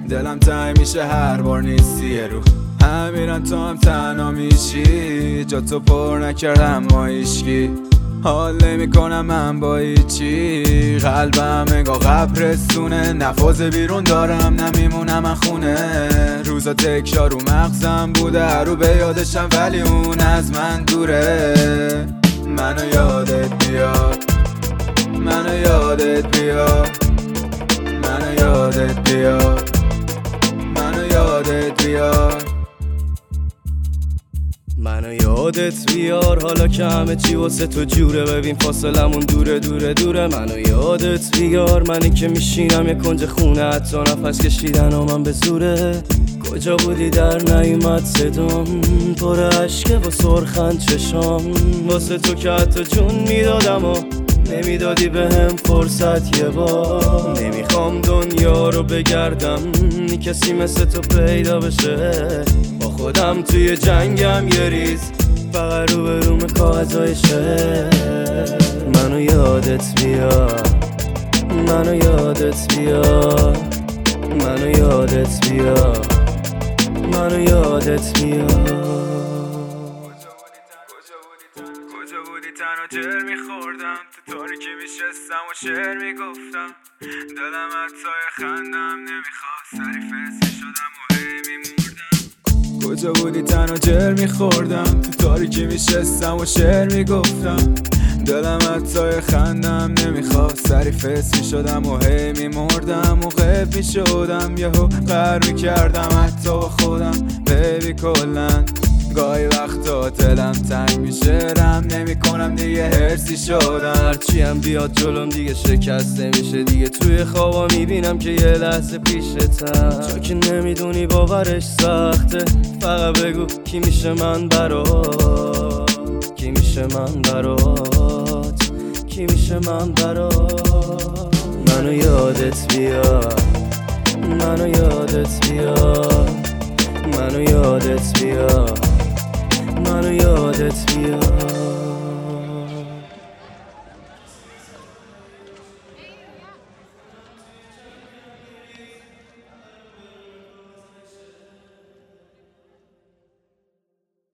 دلم تنگ میشه هر بار نیستی یه رو همیرن تو هم تنها میشی جا تو پر نکردم ما ایشکی حال نمی کنم من با ایچی قلبم انگار قبرستونه نفاذ بیرون دارم نمیمونم من خونه روزا تکشار رو مغزم بوده رو به یادشم ولی اون از من دوره منو یادت بیاد منو یادت بیاد منو یادت بیاد منو یادت بیاد منو یادت بیار حالا که همه چی واسه تو جوره ببین فاصلمون دوره دوره دوره منو یادت بیار منی که میشینم یه کنج خونه حتی نفس کشیدن و من به زوره کجا بودی در نیومد صدام پر عشقه با سرخن چشام واسه تو که حتی جون میدادم و نمیدادی به هم فرصت یه بار نمیخوام دنیا رو بگردم کسی مثل تو پیدا بشه با خودم توی جنگم یه ریز فقط رو به روم کاغذهای شهر منو یادت بیار منو یادت بیار منو یادت بیار منو یادت بیار کجا بودی تنها جر میخوردم تو تاریکی میشستم و شعر میگفتم دلم حتی خندم نمیخواست سری فسی شدم و هی میمردم کجا بودی تنها جر میخوردم تو تاریکی میشستم و شعر میگفتم دلم حتی خندم نمیخواست سری فسی شدم و هی میمردم و غیب میشدم یهو قهر میکردم حتی با خودم بیبی کلن گاهی وقتا دلم تنگ میشه رم نمی کنم دیگه هرسی شدم هرچی هم بیاد جلوم دیگه شکست نمیشه دیگه توی خوابا میبینم که یه لحظه پیشتم چون که نمیدونی باورش سخته فقط بگو کی میشه من برات کی میشه من برات کی میشه من برات منو یادت بیار منو یادت بیار منو یادت بیار منو یادت بیار